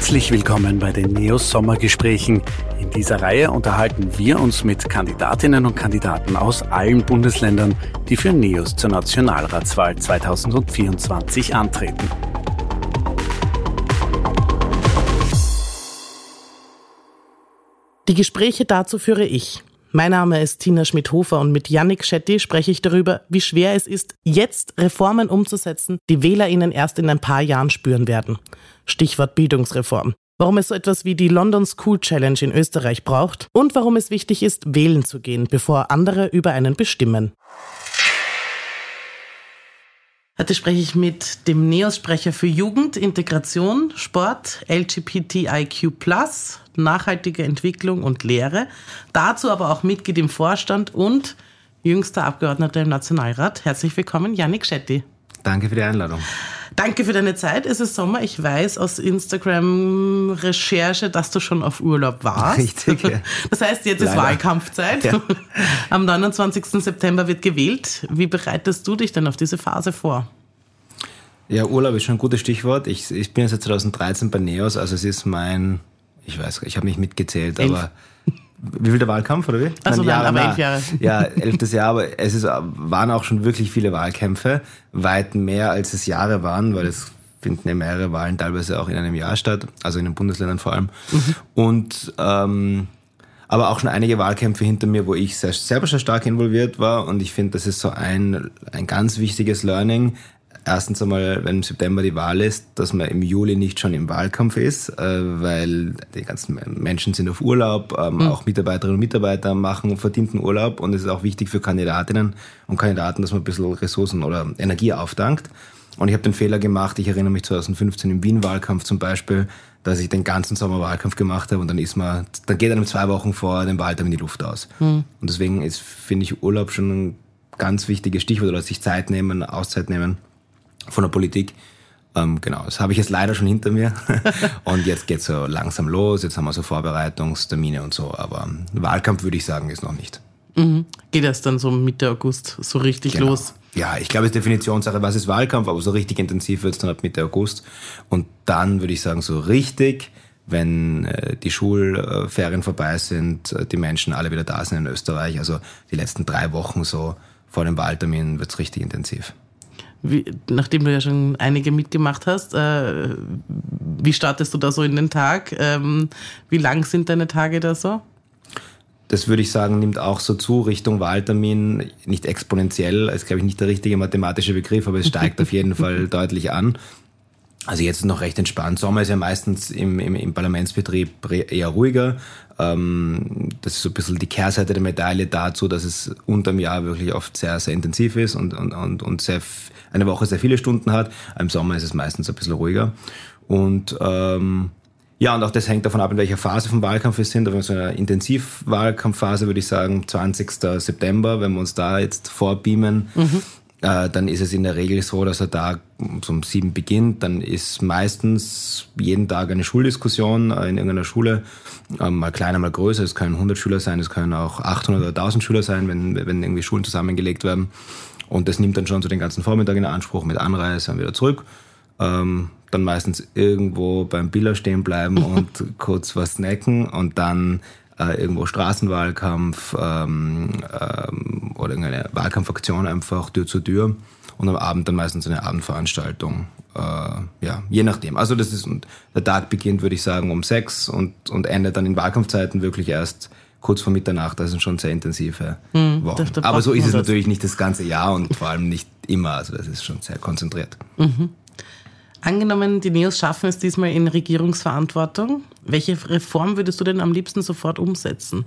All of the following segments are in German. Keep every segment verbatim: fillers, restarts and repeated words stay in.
Herzlich willkommen bei den NEOS Sommergesprächen. In dieser Reihe unterhalten wir uns mit Kandidatinnen und Kandidaten aus allen Bundesländern, die für NEOS zur Nationalratswahl zweitausendvierundzwanzig antreten. Die Gespräche dazu führe ich. Mein Name ist Tina Schmidhofer und mit Yannick Shetty spreche ich darüber, wie schwer es ist, jetzt Reformen umzusetzen, die WählerInnen erst in ein paar Jahren spüren werden. Stichwort Bildungsreform. Warum es so etwas wie die London School Challenge in Österreich braucht und warum es wichtig ist, wählen zu gehen, bevor andere über einen bestimmen. Heute spreche ich mit dem NEOS-Sprecher für Jugend, Integration, Sport, L G B T I Q plus, nachhaltige Entwicklung und Lehre. Dazu aber auch Mitglied im Vorstand und jüngster Abgeordneter im Nationalrat. Herzlich willkommen, Yannick Shetty. Danke für die Einladung. Danke für deine Zeit. Es ist Sommer. Ich weiß aus Instagram-Recherche, dass du schon auf Urlaub warst. Richtig, ja. Das heißt, jetzt ist Leider. Wahlkampfzeit. Ja. Am neunundzwanzigsten September wird gewählt. Wie bereitest du dich denn auf diese Phase vor? Ja, Urlaub ist schon ein gutes Stichwort. Ich, ich bin seit zweitausenddreizehn bei NEOS, also es ist mein, ich weiß, ich habe nicht mitgezählt, elf. aber wie viel der Wahlkampf, oder wie? Also nein, aber elf Jahre. Ja, elftes Jahr, aber es ist, waren auch schon wirklich viele Wahlkämpfe, weit mehr als es Jahre waren, weil es finden ja mehrere Wahlen teilweise auch in einem Jahr statt, also in den Bundesländern vor allem. Mhm. Und ähm, aber auch schon einige Wahlkämpfe hinter mir, wo ich sehr, selber schon stark involviert war, und ich finde, das ist so ein, ein ganz wichtiges Learning. Erstens einmal, wenn im September die Wahl ist, dass man im Juli nicht schon im Wahlkampf ist, weil die ganzen Menschen sind auf Urlaub, ähm, mhm. auch Mitarbeiterinnen und Mitarbeiter machen verdienten Urlaub, und es ist auch wichtig für Kandidatinnen und Kandidaten, dass man ein bisschen Ressourcen oder Energie auftankt. Und ich habe den Fehler gemacht, ich erinnere mich zweitausendfünfzehn im Wien-Wahlkampf zum Beispiel, dass ich den ganzen Sommer Wahlkampf gemacht habe, und dann ist man, dann geht einem zwei Wochen vor dem Wahltermin die Luft aus. Mhm. Und deswegen ist, finde ich, Urlaub schon ein ganz wichtiges Stichwort, oder sich Zeit nehmen, Auszeit nehmen von der Politik. Ähm, genau, das habe ich jetzt leider schon hinter mir. Und jetzt geht's so langsam los. Jetzt haben wir so Vorbereitungstermine und so. Aber Wahlkampf, würde ich sagen, ist noch nicht. Mhm. Geht das dann so Mitte August so richtig genau. los? Ja, ich glaube, es ist Definitionssache, was ist Wahlkampf, aber so richtig intensiv wird es dann ab Mitte August. Und dann würde ich sagen, so richtig, wenn äh, die Schulferien vorbei sind, äh, die Menschen alle wieder da sind in Österreich. Also die letzten drei Wochen so vor dem Wahltermin wird es richtig intensiv. Wie, nachdem du ja schon einige mitgemacht hast, äh, wie startest du da so in den Tag? Ähm, wie lang sind deine Tage da so? Das würde ich sagen, nimmt auch so zu Richtung Wahltermin, nicht exponentiell, ist glaube ich nicht der richtige mathematische Begriff, aber es steigt auf jeden Fall deutlich an. Also jetzt ist noch recht entspannt. Sommer ist ja meistens im, im, im Parlamentsbetrieb eher ruhiger. Ähm, das ist so ein bisschen die Kehrseite der Medaille dazu, dass es unterm Jahr wirklich oft sehr, sehr intensiv ist und, und, und, und sehr, eine Woche sehr viele Stunden hat. Im Sommer ist es meistens ein bisschen ruhiger. Und ähm, ja, und auch das hängt davon ab, in welcher Phase vom Wahlkampf wir sind. Aber in so einer Intensivwahlkampfphase würde ich sagen, zwanzigsten September, wenn wir uns da jetzt vorbeamen, mhm. äh, dann ist es in der Regel so, dass er da um sieben beginnt. Dann ist meistens jeden Tag eine Schuldiskussion in irgendeiner Schule, ähm, mal kleiner, mal größer. Es können hundert Schüler sein, es können auch achthundert oder tausend Schüler sein, wenn, wenn irgendwie Schulen zusammengelegt werden. Und das nimmt dann schon so den ganzen Vormittag in Anspruch mit Anreise und wieder zurück. Ähm, dann meistens irgendwo beim Biller stehen bleiben und kurz was snacken, und dann äh, irgendwo Straßenwahlkampf ähm, ähm, oder irgendeine Wahlkampfaktion einfach Tür zu Tür, und am Abend dann meistens eine Abendveranstaltung. Äh, ja, je nachdem. Also das ist, und der Tag beginnt, würde ich sagen, um sechs und, und endet dann in Wahlkampfzeiten wirklich erst kurz vor Mitternacht. Das sind schon sehr intensive hm, Wochen. Da, da Aber so ist es das. Natürlich nicht das ganze Jahr und vor allem nicht immer. Also das ist schon sehr konzentriert. Mhm. Angenommen, die NEOS schaffen es diesmal in Regierungsverantwortung. Welche Reform würdest du denn am liebsten sofort umsetzen?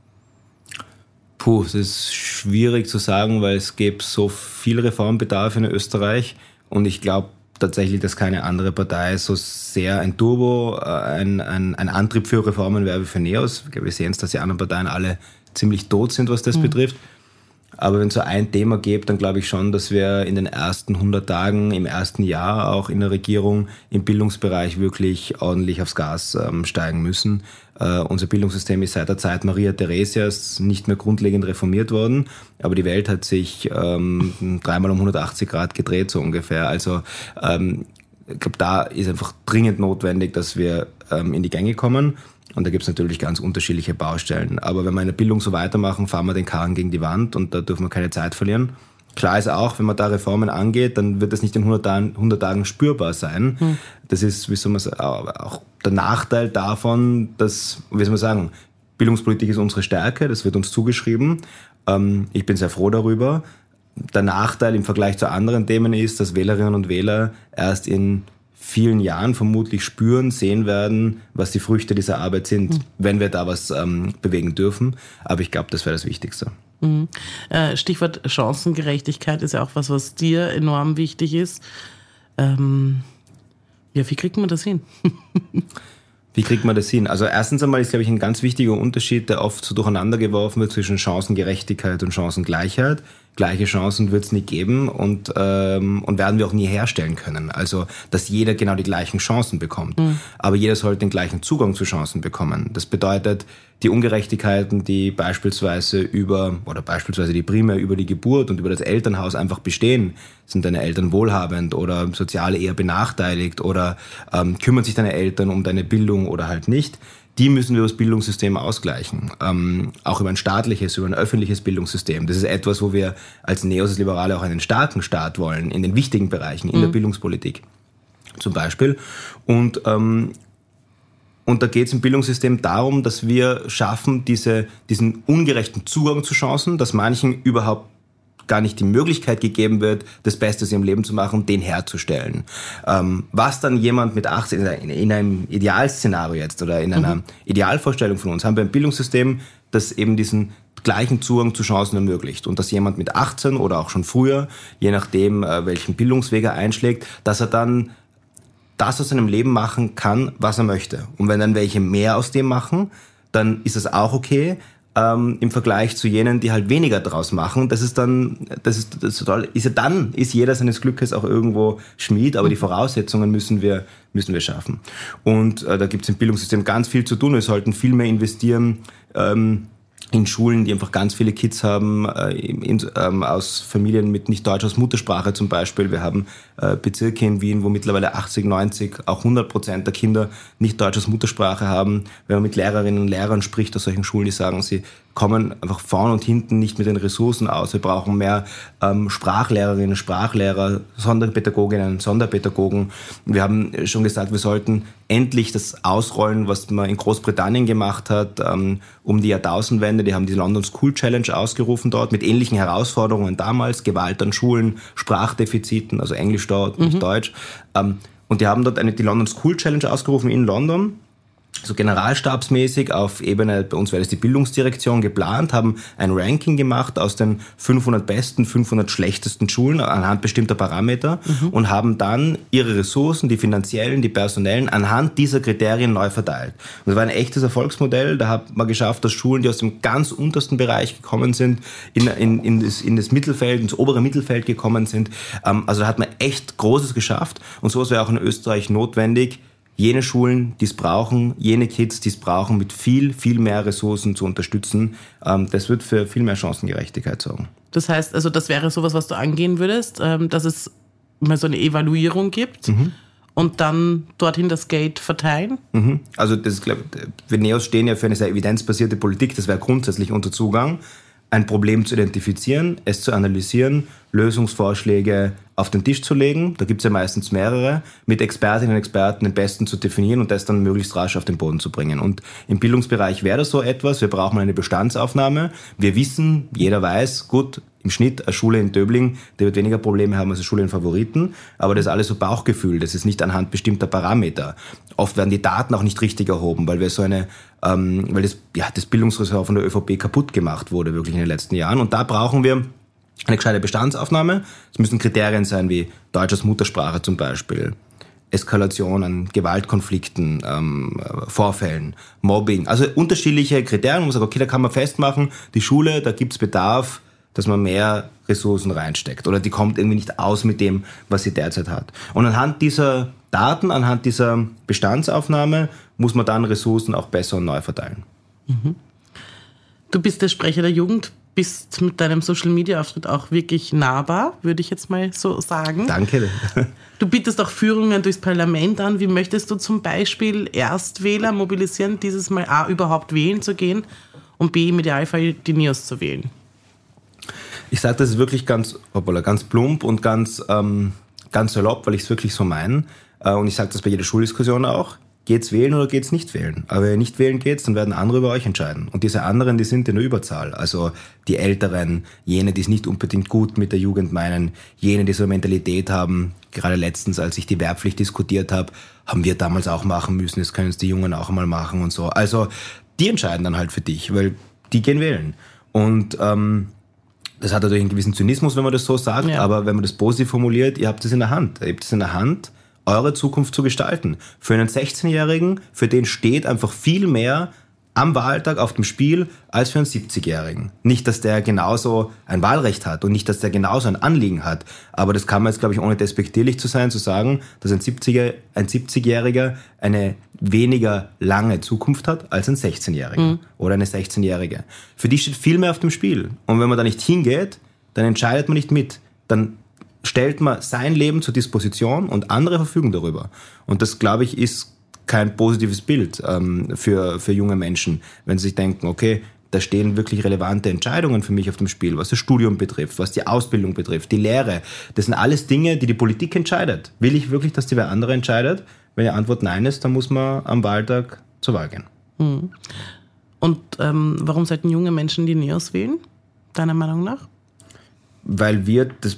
Puh, das ist schwierig zu sagen, weil es gäbe so viel Reformbedarf in Österreich, und ich glaube tatsächlich, dass keine andere Partei so sehr ein Turbo, ein, ein, ein Antrieb für Reformen wäre wie für NEOS. Ich glaube, wir sehen es, dass die anderen Parteien alle ziemlich tot sind, was das mhm. betrifft. Aber wenn es so ein Thema gibt, dann glaube ich schon, dass wir in den ersten hundert Tagen, im ersten Jahr auch in der Regierung im Bildungsbereich wirklich ordentlich aufs Gas ähm, steigen müssen. Äh, unser Bildungssystem ist seit der Zeit Maria Theresias nicht mehr grundlegend reformiert worden, aber die Welt hat sich ähm, dreimal um hundertachtzig Grad gedreht, so ungefähr. Also ähm, ich glaube, da ist einfach dringend notwendig, dass wir ähm, in die Gänge kommen. Und da gibt es natürlich ganz unterschiedliche Baustellen. Aber wenn wir in der Bildung so weitermachen, fahren wir den Karren gegen die Wand und da dürfen wir keine Zeit verlieren. Klar ist auch, wenn man da Reformen angeht, dann wird das nicht in hundert Tagen, hundert Tagen spürbar sein. Hm. Das ist, wie soll man sagen, auch der Nachteil davon, dass, wie soll man sagen, Bildungspolitik ist unsere Stärke, das wird uns zugeschrieben. Ähm, ich bin sehr froh darüber. Der Nachteil im Vergleich zu anderen Themen ist, dass Wählerinnen und Wähler erst in vielen Jahren vermutlich spüren, sehen werden, was die Früchte dieser Arbeit sind, mhm. wenn wir da was ähm, bewegen dürfen. Aber ich glaube, das wäre das Wichtigste. Mhm. Äh, Stichwort Chancengerechtigkeit ist ja auch was, was dir enorm wichtig ist. Ähm, ja, wie kriegt man das hin? Wie kriegt man das hin? Also erstens einmal ist, glaube ich, ein ganz wichtiger Unterschied, der oft so durcheinander geworfen wird zwischen Chancengerechtigkeit und Chancengleichheit. Gleiche Chancen wird es nie geben und, ähm, und werden wir auch nie herstellen können. Also, dass jeder genau die gleichen Chancen bekommt. Mhm. Aber jeder sollte den gleichen Zugang zu Chancen bekommen. Das bedeutet, die Ungerechtigkeiten, die beispielsweise über, oder beispielsweise die primär über die Geburt und über das Elternhaus einfach bestehen, sind deine Eltern wohlhabend oder sozial eher benachteiligt oder ähm, kümmern sich deine Eltern um deine Bildung oder halt nicht, die müssen wir über das Bildungssystem ausgleichen. Ähm, auch über ein staatliches, über ein öffentliches Bildungssystem. Das ist etwas, wo wir als Neos, als Liberale auch einen starken Staat wollen, in den wichtigen Bereichen, in mhm. der Bildungspolitik zum Beispiel. Und, ähm, und da geht es im Bildungssystem darum, dass wir schaffen, diese, diesen ungerechten Zugang zu Chancen, dass manchen überhaupt gar nicht die Möglichkeit gegeben wird, das Beste aus ihrem Leben zu machen, den herzustellen. Ähm, was dann jemand mit achtzehn, in, in einem Idealszenario jetzt oder in einer mhm. Idealvorstellung von uns, haben wir ein Bildungssystem, das eben diesen gleichen Zugang zu Chancen ermöglicht. Und dass jemand mit achtzehn oder auch schon früher, je nachdem, äh, welchen Bildungsweg er einschlägt, dass er dann das aus seinem Leben machen kann, was er möchte. Und wenn dann welche mehr aus dem machen, dann ist das auch okay. Ähm, im Vergleich zu jenen, die halt weniger draus machen. Das ist dann, das ist, das ist, total, ist ja dann, ist jeder seines Glückes auch irgendwo Schmied, aber die Voraussetzungen müssen wir, müssen wir schaffen. Und äh, da gibt es im Bildungssystem ganz viel zu tun. Wir sollten viel mehr investieren, ähm, in Schulen, die einfach ganz viele Kids haben, äh, in, ähm, aus Familien mit nicht Deutsch als Muttersprache zum Beispiel. Wir haben äh, Bezirke in Wien, wo mittlerweile achtzig, neunzig, auch hundert Prozent der Kinder nicht Deutsch als Muttersprache haben. Wenn man mit Lehrerinnen und Lehrern spricht aus solchen Schulen, die sagen, sie kommen einfach vorn und hinten nicht mit den Ressourcen aus. Wir brauchen mehr ähm, Sprachlehrerinnen, Sprachlehrer, Sonderpädagoginnen, Sonderpädagogen. Wir haben schon gesagt, wir sollten endlich das ausrollen, was man in Großbritannien gemacht hat, ähm, um die Jahrtausendwende. Die haben die London School Challenge ausgerufen dort mit ähnlichen Herausforderungen damals, Gewalt an Schulen, Sprachdefiziten, also Englisch dort, nicht mhm. Deutsch. Ähm, und die haben dort eine, die London School Challenge ausgerufen in London. So generalstabsmäßig auf Ebene, bei uns wäre das die Bildungsdirektion geplant, haben ein Ranking gemacht aus den fünfhundert besten, fünfhundert schlechtesten Schulen anhand bestimmter Parameter mhm. und haben dann ihre Ressourcen, die finanziellen, die personellen, anhand dieser Kriterien neu verteilt. Und das war ein echtes Erfolgsmodell. Da hat man geschafft, dass Schulen, die aus dem ganz untersten Bereich gekommen sind, in, in, in, das, in das Mittelfeld, ins obere Mittelfeld gekommen sind. Also da hat man echt Großes geschafft. Und sowas wäre auch in Österreich notwendig, jene Schulen, die es brauchen, jene Kids, die es brauchen, mit viel, viel mehr Ressourcen zu unterstützen. Das wird für viel mehr Chancengerechtigkeit sorgen. Das heißt, also das wäre sowas, was du angehen würdest, dass es mal so eine Evaluierung gibt mhm. und dann dorthin das Geld verteilen? Mhm. Also das, glaub, wir Neos stehen ja für eine sehr evidenzbasierte Politik. Das wäre grundsätzlich unser Zugang, ein Problem zu identifizieren, es zu analysieren, Lösungsvorschläge auf den Tisch zu legen, da gibt es ja meistens mehrere, mit Expertinnen und Experten den besten zu definieren und das dann möglichst rasch auf den Boden zu bringen. Und im Bildungsbereich wäre das so etwas, wir brauchen eine Bestandsaufnahme. Wir wissen, jeder weiß, gut, im Schnitt eine Schule in Döbling, die wird weniger Probleme haben als eine Schule in Favoriten, aber das ist alles so Bauchgefühl, das ist nicht anhand bestimmter Parameter. Oft werden die Daten auch nicht richtig erhoben, weil wir so eine, ähm, weil das, ja, das Bildungsressort von der ÖVP kaputt gemacht wurde, wirklich in den letzten Jahren. Und da brauchen wir eine gescheite Bestandsaufnahme. Es müssen Kriterien sein wie Deutsch als Muttersprache zum Beispiel, Eskalationen, Gewaltkonflikten, ähm, Vorfällen, Mobbing. Also unterschiedliche Kriterien, wo man sagt, okay, da kann man festmachen, die Schule, da gibt's Bedarf, dass man mehr Ressourcen reinsteckt. Oder die kommt irgendwie nicht aus mit dem, was sie derzeit hat. Und anhand dieser Daten, anhand dieser Bestandsaufnahme muss man dann Ressourcen auch besser und neu verteilen. Mhm. Du bist der Sprecher der Jugend bist mit deinem Social-Media-Auftritt auch wirklich nahbar, würde ich jetzt mal so sagen. Danke. Du bietest auch Führungen durchs Parlament an. Wie möchtest du zum Beispiel Erstwähler mobilisieren, dieses Mal A, überhaupt wählen zu gehen und B, im Idealfall die Neos zu wählen? Ich sage das wirklich ganz, hoppala, ganz plump und ganz, ähm, ganz salopp, weil ich es wirklich so meine. Äh, und ich sage das bei jeder Schuldiskussion auch. Geht's wählen oder geht's nicht wählen? Aber wenn ihr nicht wählen geht, dann werden andere über euch entscheiden. Und diese anderen, die sind in der Überzahl. Also die Älteren, jene, die es nicht unbedingt gut mit der Jugend meinen, jene, die so eine Mentalität haben. Gerade letztens, als ich die Wehrpflicht diskutiert habe, haben wir damals auch machen müssen. Jetzt können es die Jungen auch mal machen und so. Also die entscheiden dann halt für dich, weil die gehen wählen. Und ähm, das hat natürlich einen gewissen Zynismus, wenn man das so sagt. Ja. Aber wenn man das positiv formuliert, ihr habt es in der Hand. Ihr habt es in der Hand, eure Zukunft zu gestalten. Für einen sechzehnjährigen, für den steht einfach viel mehr am Wahltag auf dem Spiel als für einen siebzigjährigen. Nicht, dass der genauso ein Wahlrecht hat und nicht, dass der genauso ein Anliegen hat. Aber das kann man jetzt, glaube ich, ohne despektierlich zu sein, zu sagen, dass ein siebziger, ein siebzigjähriger eine weniger lange Zukunft hat als ein sechzehnjähriger mhm. oder eine sechzehnjährige. Für die steht viel mehr auf dem Spiel. Und wenn man da nicht hingeht, dann entscheidet man nicht mit. Dann stellt man sein Leben zur Disposition und andere verfügen darüber. Und das, glaube ich, ist kein positives Bild ähm, für, für junge Menschen, wenn sie sich denken, okay, da stehen wirklich relevante Entscheidungen für mich auf dem Spiel, was das Studium betrifft, was die Ausbildung betrifft, die Lehre. Das sind alles Dinge, die die Politik entscheidet. Will ich wirklich, dass die wer andere entscheidet? Wenn die Antwort nein ist, dann muss man am Wahltag zur Wahl gehen. Hm. Und ähm, warum sollten junge Menschen die Neos wählen, deiner Meinung nach? Weil wir das...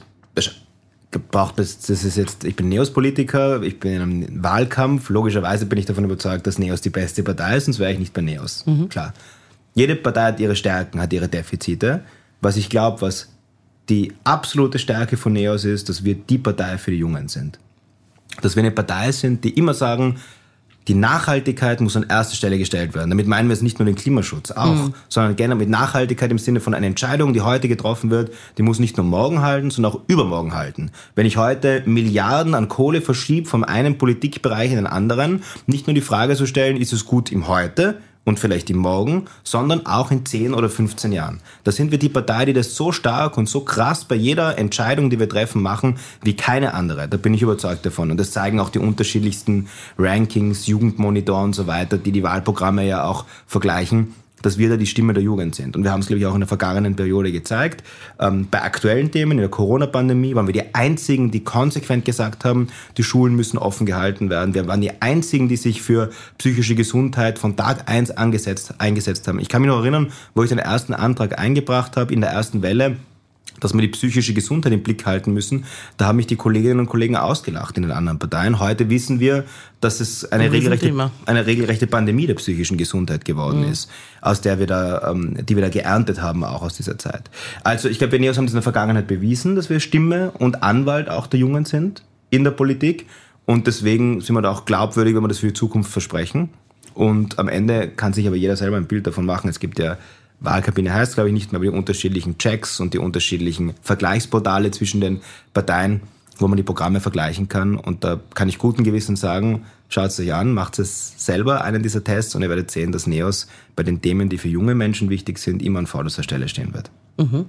Braucht das, das ist jetzt, ich bin Neos-Politiker, ich bin in einem Wahlkampf, logischerweise bin ich davon überzeugt, dass Neos die beste Partei ist, sonst wäre ich nicht bei Neos. Mhm. Klar. Jede Partei hat ihre Stärken, hat ihre Defizite. Was ich glaube, was die absolute Stärke von Neos ist, dass wir die Partei für die Jungen sind. Dass wir eine Partei sind, die immer sagen, die Nachhaltigkeit muss an erste Stelle gestellt werden. Damit meinen wir es nicht nur den Klimaschutz, auch, mhm. sondern gerne mit Nachhaltigkeit im Sinne von einer Entscheidung, die heute getroffen wird, die muss nicht nur morgen halten, sondern auch übermorgen halten. Wenn ich heute Milliarden an Kohle verschiebe von einem Politikbereich in den anderen, nicht nur die Frage zu stellen, ist es gut im Heute und vielleicht im Morgen, sondern auch in zehn oder fünfzehn Jahren. Da sind wir die Partei, die das so stark und so krass bei jeder Entscheidung, die wir treffen, machen, wie keine andere. Da bin ich überzeugt davon. Und das zeigen auch die unterschiedlichsten Rankings, Jugendmonitor und so weiter, die die Wahlprogramme ja auch vergleichen, dass wir da die Stimme der Jugend sind. Und wir haben es, glaube ich, auch in der vergangenen Periode gezeigt. Ähm, bei aktuellen Themen, in der Corona-Pandemie, waren wir die Einzigen, die konsequent gesagt haben, die Schulen müssen offen gehalten werden. Wir waren die Einzigen, die sich für psychische Gesundheit von Tag eins angesetzt, eingesetzt haben. Ich kann mich noch erinnern, wo ich den ersten Antrag eingebracht habe, in der ersten Welle, dass wir die psychische Gesundheit im Blick halten müssen, da haben mich die Kolleginnen und Kollegen ausgelacht in den anderen Parteien. Heute wissen wir, dass es eine, regelrechte, eine regelrechte Pandemie der psychischen Gesundheit geworden mhm. ist, aus der wir da, ähm, die wir da geerntet haben, auch aus dieser Zeit. Also ich glaube, wir Neos haben das in der Vergangenheit bewiesen, dass wir Stimme und Anwalt auch der Jungen sind in der Politik. Und deswegen sind wir da auch glaubwürdig, wenn wir das für die Zukunft versprechen. Und am Ende kann sich aber jeder selber ein Bild davon machen. Es gibt ja Wahlkabine heißt, glaube ich, nicht mehr, aber die unterschiedlichen Checks und die unterschiedlichen Vergleichsportale zwischen den Parteien, wo man die Programme vergleichen kann. Und da kann ich guten Gewissens sagen, schaut es euch an, macht es selber, einen dieser Tests, und ihr werdet sehen, dass Neos bei den Themen, die für junge Menschen wichtig sind, immer an vorderster Stelle stehen wird. Mhm.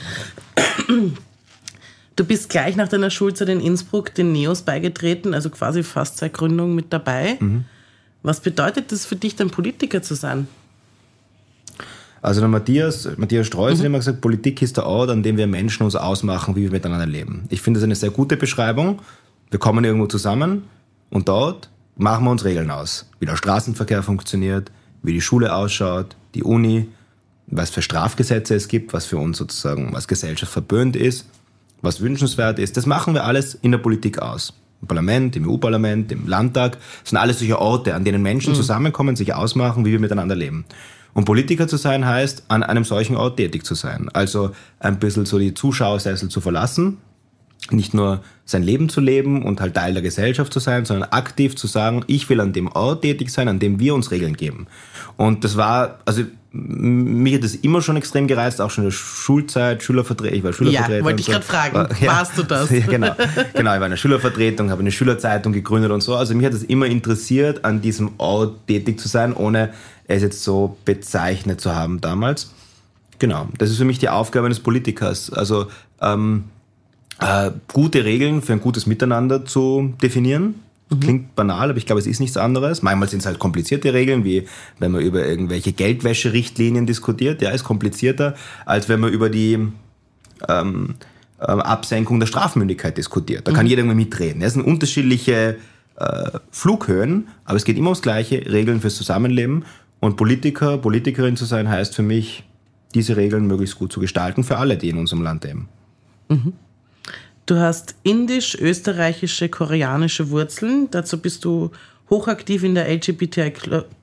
Du bist gleich nach deiner Schulzeit in Innsbruck den Neos beigetreten, also quasi fast seit Gründung mit dabei. Mhm. Was bedeutet das für dich, dann Politiker zu sein? Also der Matthias, Matthias Streuß mhm. hat immer gesagt, Politik ist der Ort, an dem wir Menschen uns ausmachen, wie wir miteinander leben. Ich finde das eine sehr gute Beschreibung. Wir kommen irgendwo zusammen und dort machen wir uns Regeln aus. Wie der Straßenverkehr funktioniert, wie die Schule ausschaut, die Uni, was für Strafgesetze es gibt, was für uns sozusagen, was Gesellschaft verböhnt ist, was wünschenswert ist. Das machen wir alles in der Politik aus. Im Parlament, im E U-Parlament, im Landtag. Das sind alles solche Orte, an denen Menschen mhm. zusammenkommen, sich ausmachen, wie wir miteinander leben. Und Politiker zu sein heißt, an einem solchen Ort tätig zu sein. Also ein bisschen so die Zuschauersessel zu verlassen, nicht nur sein Leben zu leben und halt Teil der Gesellschaft zu sein, sondern aktiv zu sagen, ich will an dem Ort tätig sein, an dem wir uns Regeln geben. Und das war, also mich hat das immer schon extrem gereizt, auch schon in der Schulzeit, Schülervertretung, ich war Schülervertreter. Ja, wollte ich so. gerade fragen, war, ja, warst du das? Ja, genau, genau, ich war in der Schülervertretung, habe eine Schülerzeitung gegründet und so. Also mich hat es immer interessiert, an diesem Ort tätig zu sein, ohne es jetzt so bezeichnet zu haben damals. Genau, das ist für mich die Aufgabe eines Politikers. Also ähm, äh, gute Regeln für ein gutes Miteinander zu definieren. Mhm. Klingt banal, aber ich glaube, es ist nichts anderes. Manchmal sind es halt komplizierte Regeln, wie wenn man über irgendwelche Geldwäscherichtlinien diskutiert. Ja, ist komplizierter, als wenn man über die ähm, äh, Absenkung der Strafmündigkeit diskutiert. Da kann mhm. jeder irgendwie mitreden. Das sind unterschiedliche äh, Flughöhen, aber es geht immer ums Gleiche, Regeln fürs Zusammenleben. Und Politiker, Politikerin zu sein, heißt für mich, diese Regeln möglichst gut zu gestalten für alle, die in unserem Land leben. Mhm. Du hast indisch, österreichische, koreanische Wurzeln. Dazu bist du hochaktiv in der L G B T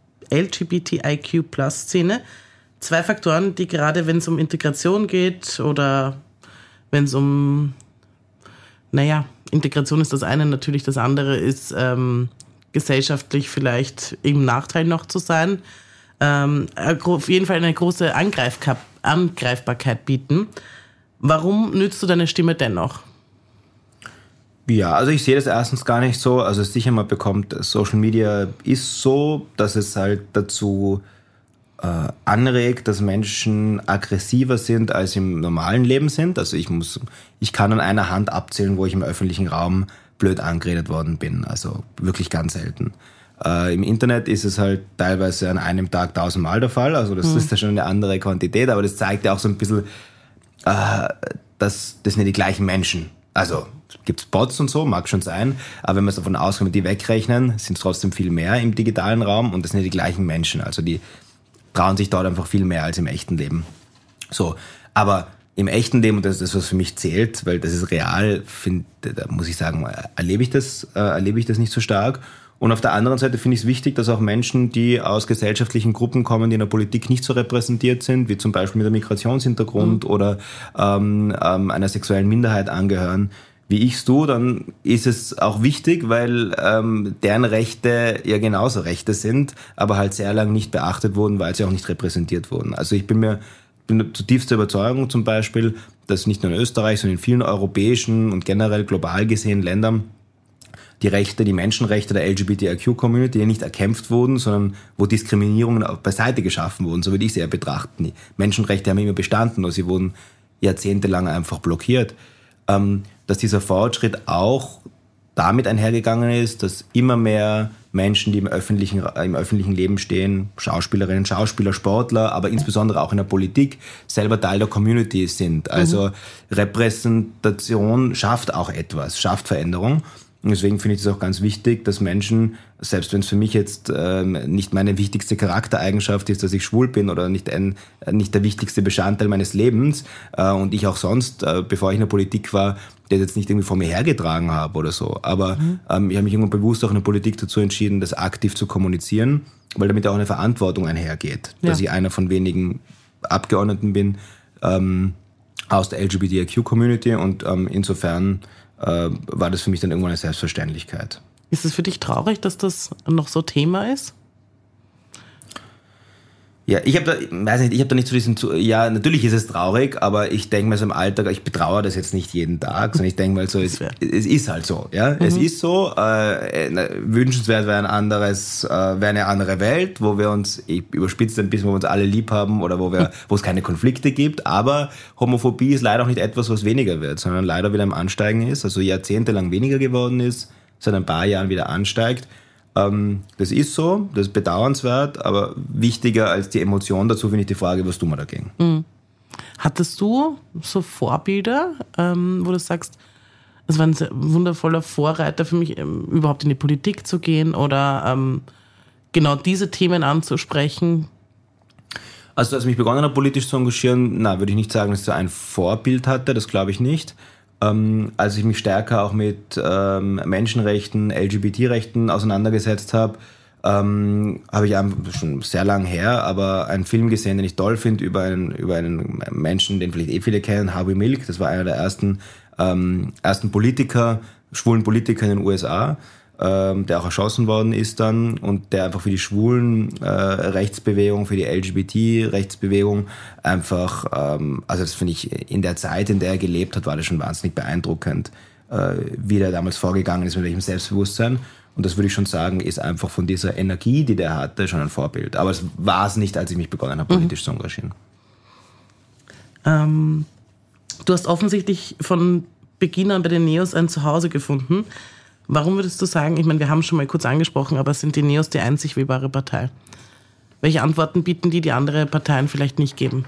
I Q Plus Szene. Zwei Faktoren, die gerade, wenn es um Integration geht oder wenn es um, naja, Integration ist das eine, natürlich das andere ist, ähm, gesellschaftlich vielleicht im Nachteil noch zu sein. Ähm, auf jeden Fall eine große Angreifka- Angreifbarkeit bieten. Warum nützt du deine Stimme dennoch? Ja, also ich sehe das erstens gar nicht so. Also sicher, man bekommt, Social Media ist so, dass es halt dazu äh, anregt, dass Menschen aggressiver sind, als im normalen Leben sind. Also ich muss, ich kann an einer Hand abzählen, wo ich im öffentlichen Raum blöd angeredet worden bin. Also wirklich ganz selten. Äh, Im Internet ist es halt teilweise an einem Tag tausendmal der Fall. Also das mhm. ist ja schon eine andere Quantität, aber das zeigt ja auch so ein bisschen, äh, dass das nicht die gleichen Menschen. Also gibt es Bots und so, mag schon sein, aber wenn man es davon ausgeht, wenn die wegrechnen, sind es trotzdem viel mehr im digitalen Raum und das sind nicht die gleichen Menschen. Also die trauen sich dort einfach viel mehr als im echten Leben. So, aber im echten Leben, und das ist das, was für mich zählt, weil das ist real, find, da muss ich sagen, erlebe ich das, äh, erlebe ich das nicht so stark. Und auf der anderen Seite finde ich es wichtig, dass auch Menschen, die aus gesellschaftlichen Gruppen kommen, die in der Politik nicht so repräsentiert sind, wie zum Beispiel mit einem Migrationshintergrund mhm. oder ähm, ähm, einer sexuellen Minderheit angehören, wie ich's tue, dann ist es auch wichtig, weil ähm, deren Rechte ja genauso Rechte sind, aber halt sehr lange nicht beachtet wurden, weil sie auch nicht repräsentiert wurden. Also ich bin mir bin zutiefst der Überzeugung zum Beispiel, dass nicht nur in Österreich, sondern in vielen europäischen und generell global gesehen Ländern die Rechte, die Menschenrechte der L G B T I Q-Community nicht erkämpft wurden, sondern wo Diskriminierungen auch beiseite geschaffen wurden, so würde ich sie ja betrachten. Die Menschenrechte haben immer bestanden, nur sie wurden jahrzehntelang einfach blockiert. Ähm, dass dieser Fortschritt auch damit einhergegangen ist, dass immer mehr Menschen, die im öffentlichen, im öffentlichen Leben stehen, Schauspielerinnen, Schauspieler, Sportler, aber insbesondere auch in der Politik, selber Teil der Community sind. Also mhm. Repräsentation schafft auch etwas, schafft Veränderung. Und deswegen finde ich es auch ganz wichtig, dass Menschen, selbst wenn es für mich jetzt ähm, nicht meine wichtigste Charaktereigenschaft ist, dass ich schwul bin oder nicht, ein, nicht der wichtigste Bestandteil meines Lebens äh, und ich auch sonst, äh, bevor ich in der Politik war, das jetzt nicht irgendwie vor mir hergetragen habe oder so. Aber mhm. ähm, ich habe mich irgendwann bewusst auch in der Politik dazu entschieden, das aktiv zu kommunizieren, weil damit auch eine Verantwortung einhergeht, ja. dass ich einer von wenigen Abgeordneten bin ähm, aus der L G B T I Q-Community und ähm, insofern äh, war das für mich dann irgendwann eine Selbstverständlichkeit. Ist es für dich traurig, dass das noch so Thema ist? Ja, ich habe da, weiß nicht, ich habe da nicht so diesen, ja, natürlich ist es traurig, aber ich denke mir so im Alltag, ich betrauere das jetzt nicht jeden Tag, sondern ich denke mal so, es, es ist halt so, ja, mhm. es ist so, äh, wünschenswert wäre ein anderes, äh, wäre eine andere Welt, wo wir uns, ich überspitze ein bisschen, wo wir uns alle lieb haben oder wo wir, wo es keine Konflikte gibt, aber Homophobie ist leider auch nicht etwas, was weniger wird, sondern leider wieder im Ansteigen ist, also jahrzehntelang weniger geworden ist, seit ein paar Jahren wieder ansteigt. Das ist so, das ist bedauernswert, aber wichtiger als die Emotion dazu finde ich die Frage, was tun wir dagegen? Mhm. Hattest du so Vorbilder, ähm, wo du sagst, es war ein wundervoller Vorreiter für mich, ähm, überhaupt in die Politik zu gehen oder ähm, genau diese Themen anzusprechen? Also als ich mich begonnen habe, politisch zu engagieren, na, würde ich nicht sagen, dass ich so ein Vorbild hatte, das glaube ich nicht. Ähm, als ich mich stärker auch mit ähm, Menschenrechten, L G B T-Rechten auseinandergesetzt habe, ähm, habe ich einfach schon sehr lang her, aber einen Film gesehen, den ich toll finde, über einen, über einen Menschen, den vielleicht eh viele kennen, Harvey Milk. Das war einer der ersten, ähm, ersten Politiker, schwulen Politiker in den U S A, ähm, der auch erschossen worden ist dann und der einfach für die schwulen äh, Rechtsbewegung, für die L G B T-Rechtsbewegung einfach, ähm, also das finde ich, in der Zeit, in der er gelebt hat, war das schon wahnsinnig beeindruckend, äh, wie der damals vorgegangen ist, mit welchem Selbstbewusstsein. Und das würde ich schon sagen, ist einfach von dieser Energie, die der hatte, schon ein Vorbild. Aber es war es nicht, als ich mich begonnen habe, politisch mhm. zu engagieren. Ähm, du hast offensichtlich von Beginn an bei den Neos ein Zuhause gefunden. Warum würdest du sagen, ich meine, wir haben schon mal kurz angesprochen, aber sind die Neos die einzig wählbare Partei? Welche Antworten bieten die, die andere Parteien vielleicht nicht geben?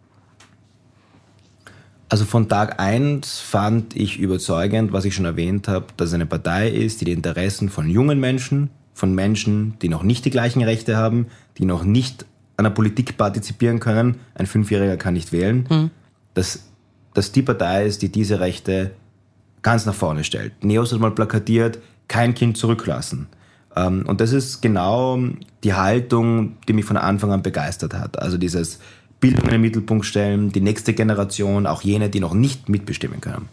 Also von Tag eins fand ich überzeugend, was ich schon erwähnt habe, dass es eine Partei ist, die die Interessen von jungen Menschen, von Menschen, die noch nicht die gleichen Rechte haben, die noch nicht an der Politik partizipieren können, ein Fünfjähriger kann nicht wählen, mhm. dass, dass die Partei ist, die diese Rechte ganz nach vorne stellt. Neos hat mal plakatiert, kein Kind zurücklassen. Und das ist genau die Haltung, die mich von Anfang an begeistert hat. Also dieses Bildung in den Mittelpunkt stellen, die nächste Generation, auch jene, die noch nicht mitbestimmen können.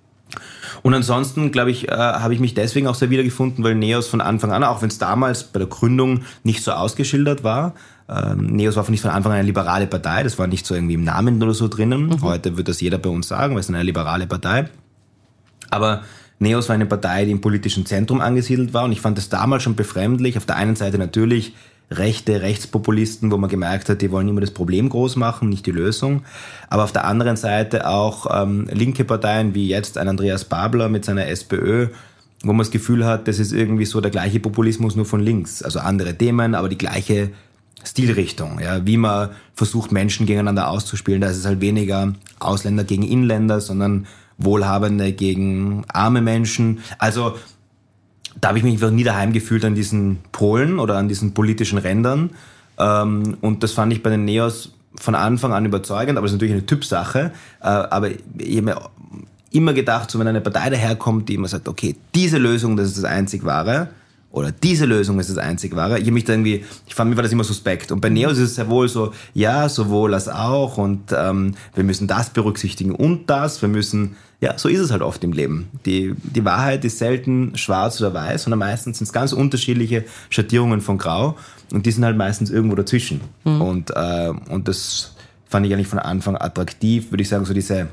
Und ansonsten, glaube ich, äh, habe ich mich deswegen auch sehr wiedergefunden, weil Neos von Anfang an, auch wenn es damals bei der Gründung nicht so ausgeschildert war, ähm, Neos war nicht von Anfang an eine liberale Partei, das war nicht so irgendwie im Namen oder so drinnen. Mhm. Heute wird das jeder bei uns sagen, weil es eine liberale Partei. Aber Neos war eine Partei, die im politischen Zentrum angesiedelt war und ich fand das damals schon befremdlich. Auf der einen Seite natürlich rechte Rechtspopulisten, wo man gemerkt hat, die wollen immer das Problem groß machen, nicht die Lösung. Aber auf der anderen Seite auch ähm, linke Parteien wie jetzt ein Andreas Babler mit seiner SPÖ, wo man das Gefühl hat, das ist irgendwie so der gleiche Populismus, nur von links. Also andere Themen, aber die gleiche Stilrichtung. Ja, wie man versucht, Menschen gegeneinander auszuspielen. Da ist es halt weniger Ausländer gegen Inländer, sondern Wohlhabende gegen arme Menschen. Also da habe ich mich einfach nie daheim gefühlt an diesen Polen oder an diesen politischen Rändern. Und das fand ich bei den Neos von Anfang an überzeugend, aber das ist natürlich eine Typsache. Aber ich habe mir immer gedacht, so wenn eine Partei daherkommt, die immer sagt, okay, diese Lösung, das ist das einzig Wahre, oder diese Lösung ist das einzig Wahre. Ich habe mich da irgendwie, ich fand, mir war das immer suspekt. Und bei Neos ist es sehr wohl so, ja, sowohl als auch und ähm, wir müssen das berücksichtigen und das, wir müssen, ja, so ist es halt oft im Leben. Die, die Wahrheit ist selten schwarz oder weiß, sondern meistens sind es ganz unterschiedliche Schattierungen von Grau und die sind halt meistens irgendwo dazwischen. Mhm. Und, äh, und das fand ich eigentlich von Anfang attraktiv, würde ich sagen, so diese,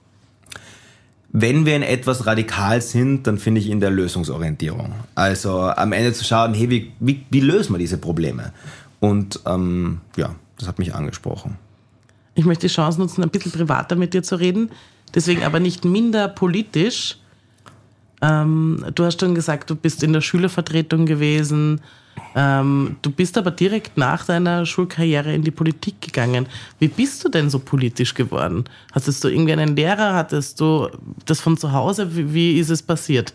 wenn wir in etwas radikal sind, dann finde ich in der Lösungsorientierung. Also am Ende zu schauen, hey, wie, wie, wie lösen wir diese Probleme? Und ähm, ja, das hat mich angesprochen. Ich möchte die Chance nutzen, ein bisschen privater mit dir zu reden, deswegen aber nicht minder politisch. Ähm, du hast schon gesagt, du bist in der Schülervertretung gewesen. Ähm, du bist aber direkt nach deiner Schulkarriere in die Politik gegangen. Wie bist du denn so politisch geworden? Hattest du irgendwie einen Lehrer? Hattest du das von zu Hause? Wie, wie ist es passiert?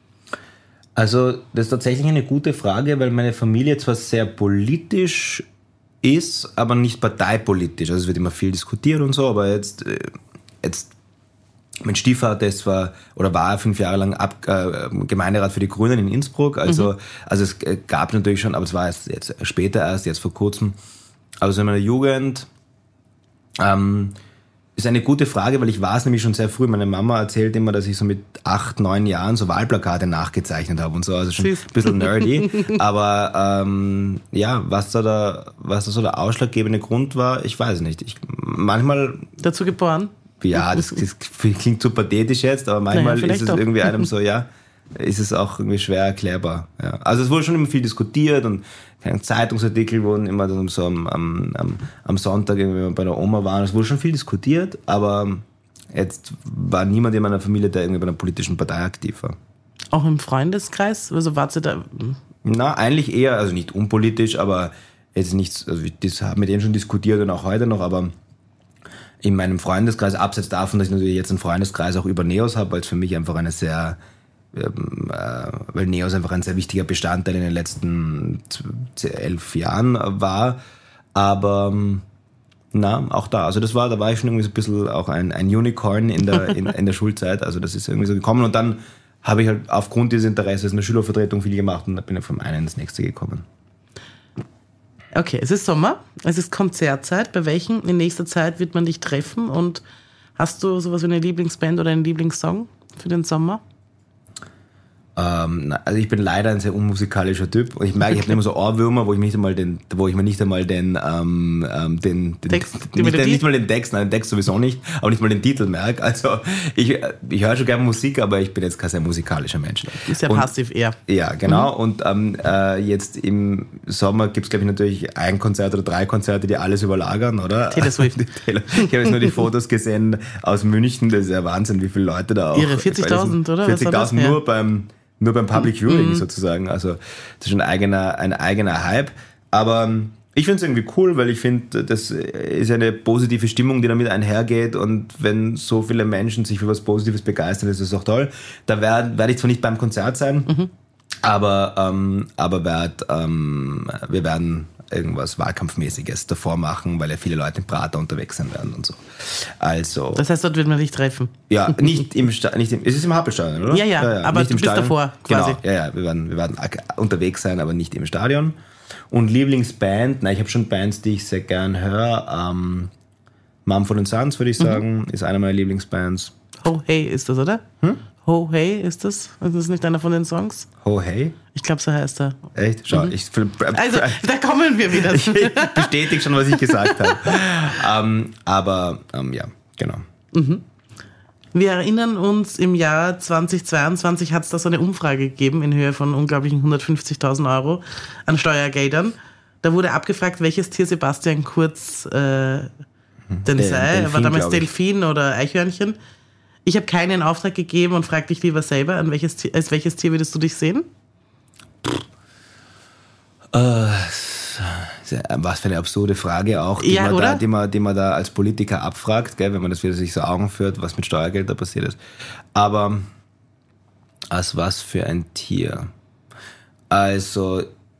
Also das ist tatsächlich eine gute Frage, weil meine Familie zwar sehr politisch ist, aber nicht parteipolitisch. Also es wird immer viel diskutiert und so, aber jetzt, jetzt mein Stiefvater ist zwar, oder war fünf Jahre lang Ab, äh, Gemeinderat für die Grünen in Innsbruck, also, mhm. also es gab natürlich schon, aber es war erst jetzt später erst, jetzt vor kurzem. Also in meiner Jugend ähm, ist eine gute Frage, weil ich war es nämlich schon sehr früh. Meine Mama erzählt immer, dass ich so mit acht, neun Jahren so Wahlplakate nachgezeichnet habe und so, also schon Süß. Ein bisschen nerdy. Aber ähm, ja, was da, der, was da so der ausschlaggebende Grund war, ich weiß nicht. Ich, manchmal... Dazu geboren? Ja, das, das klingt so pathetisch jetzt, aber manchmal naja, ist es doch. irgendwie einem so, ja, ist es auch irgendwie schwer erklärbar. Ja. Also es wurde schon immer viel diskutiert und Zeitungsartikel wurden immer so am, am, am Sonntag, wenn wir bei der Oma waren, es wurde schon viel diskutiert, aber jetzt war niemand in meiner Familie, der irgendwie bei einer politischen Partei aktiv war. Auch im Freundeskreis? Also wart ihr da? Na, eigentlich eher, also nicht unpolitisch, aber jetzt nichts, also das haben mit denen schon diskutiert und auch heute noch, aber in meinem Freundeskreis, abseits davon, dass ich natürlich jetzt einen Freundeskreis auch über Neos habe, weil es für mich einfach eine sehr, ähm, äh, weil Neos einfach ein sehr wichtiger Bestandteil in den letzten elf Jahren war. Aber na, auch da, also das war, da war ich schon irgendwie so ein bisschen auch ein, ein Unicorn in der, in, in der Schulzeit. Also das ist irgendwie so gekommen und dann habe ich halt aufgrund dieses Interesses in der Schülervertretung viel gemacht und dann bin ich vom einen ins nächste gekommen. Okay, es ist Sommer, es ist Konzertzeit. Bei welchen in nächster Zeit wird man dich treffen? Und hast du sowas wie eine Lieblingsband oder einen Lieblingssong für den Sommer? Ähm, also ich bin leider ein sehr unmusikalischer Typ und ich merke, ich habe immer so Ohrwürmer, wo ich mich nicht einmal den, wo ich mir nicht einmal den, ähm, den, den Text, nicht, den, nicht mal den Text, nein, den Text sowieso nicht, aber nicht mal den Titel merke. Also ich, ich höre schon gerne Musik, aber ich bin jetzt kein sehr musikalischer Mensch. Ist ja und, passiv eher. Ja, genau. Mhm. Und ähm, äh, jetzt im Sommer gibt es, glaube ich, natürlich ein Konzert oder drei Konzerte, die alles überlagern, oder? Taylor Swift. Ich habe jetzt nur die Fotos gesehen aus München, das ist ja Wahnsinn, wie viele Leute da auch. Ihre vierzigtausend, oder? vierzigtausend nur ja. beim Nur beim Public Viewing mhm. sozusagen. Also das ist ein eigener, ein eigener Hype. Aber ich finde es irgendwie cool, weil ich finde, das ist eine positive Stimmung, die damit einhergeht. Und wenn so viele Menschen sich für was Positives begeistern, ist das auch toll. Da werde werd ich zwar nicht beim Konzert sein, mhm. aber, ähm, aber werd, ähm, wir werden irgendwas Wahlkampfmäßiges davor machen, weil ja viele Leute in Prater unterwegs sein werden und so. Also. Das heißt, dort wird man dich treffen? Ja, nicht im Stadion, nicht im, es ist im Happelstadion, oder? Ja, ja, ja, aber nicht du im bist Stadion. Davor quasi. Genau, ja, ja, wir werden, wir werden unterwegs sein, aber nicht im Stadion. Und Lieblingsband, na, ich habe schon Bands, die ich sehr gern höre. Ähm, Mumford and Sons, würde ich sagen, mhm. ist eine meiner Lieblingsbands. Oh, hey, ist das, oder? Hm? Ho Hey, ist das? Ist das nicht einer von den Songs? Ho Hey? Ich glaube, so heißt er. Echt? Schau, mhm. ich... Also, da kommen wir wieder. Ich bestätige schon, was ich gesagt habe. um, aber, um, ja, genau. Mhm. Wir erinnern uns, im Jahr zweitausendzweiundzwanzig hat es da so eine Umfrage gegeben in Höhe von unglaublichen hundertfünfzigtausend Euro an Steuergeldern. Da wurde abgefragt, welches Tier Sebastian Kurz äh, denn sei. Er war damals Delfin oder Eichhörnchen. Ich habe keinen Auftrag gegeben und frage dich lieber selber, an welches Tier, als welches Tier würdest du dich sehen? Uh, was für eine absurde Frage auch, die, ja, man, da, die, man, die man da als Politiker abfragt, gell, wenn man das wieder sich so Augen führt, was mit Steuergeld da passiert ist. Aber als was für ein Tier? Also...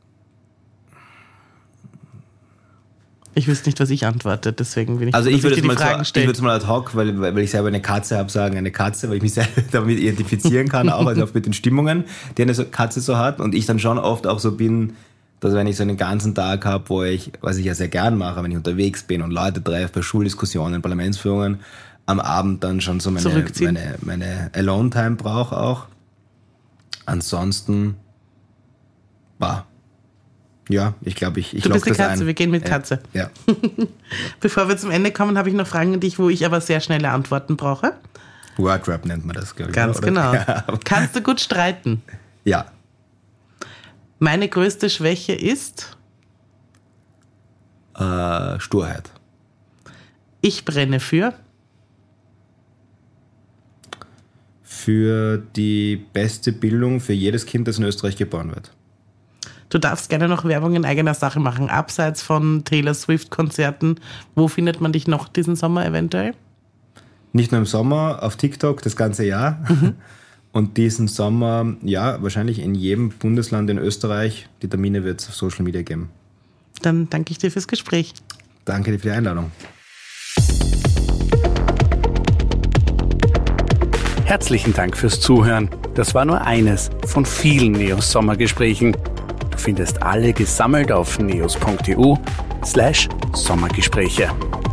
Ich wüsste nicht, was ich antworte, deswegen bin ich Also ich würde es mal, so, mal ad hoc, weil, weil ich selber eine Katze habe, sagen eine Katze, weil ich mich selber damit identifizieren kann, auch also mit den Stimmungen, die eine Katze so hat. Und ich dann schon oft auch so bin, dass wenn ich so einen ganzen Tag habe, wo ich, was ich ja sehr gern mache, wenn ich unterwegs bin und Leute treffe, bei Schuldiskussionen, Parlamentsführungen, am Abend dann schon so meine, meine, meine Alone-Time brauche auch. Ansonsten, bah. Ja, ich glaube, ich, ich Du bist die Katze, ein. wir gehen mit Katze. Ja. Bevor wir zum Ende kommen, habe ich noch Fragen an dich, wo ich aber sehr schnelle Antworten brauche. Wordrap nennt man das, glaube ich. Ganz oder? genau. Ja. Kannst du gut streiten? Ja. Meine größte Schwäche ist? Äh, Sturheit. Ich brenne für? Für die beste Bildung für jedes Kind, das in Österreich geboren wird. Du darfst gerne noch Werbung in eigener Sache machen, abseits von Taylor Swift-Konzerten. Wo findet man dich noch diesen Sommer eventuell? Nicht nur im Sommer, auf TikTok das ganze Jahr. Mhm. Und diesen Sommer, ja, wahrscheinlich in jedem Bundesland in Österreich. Die Termine wird es auf Social Media geben. Dann danke ich dir fürs Gespräch. Danke dir für die Einladung. Herzlichen Dank fürs Zuhören. Das war nur eines von vielen Neos Sommergesprächen. Du findest alle gesammelt auf neos punkt e u slash Sommergespräche.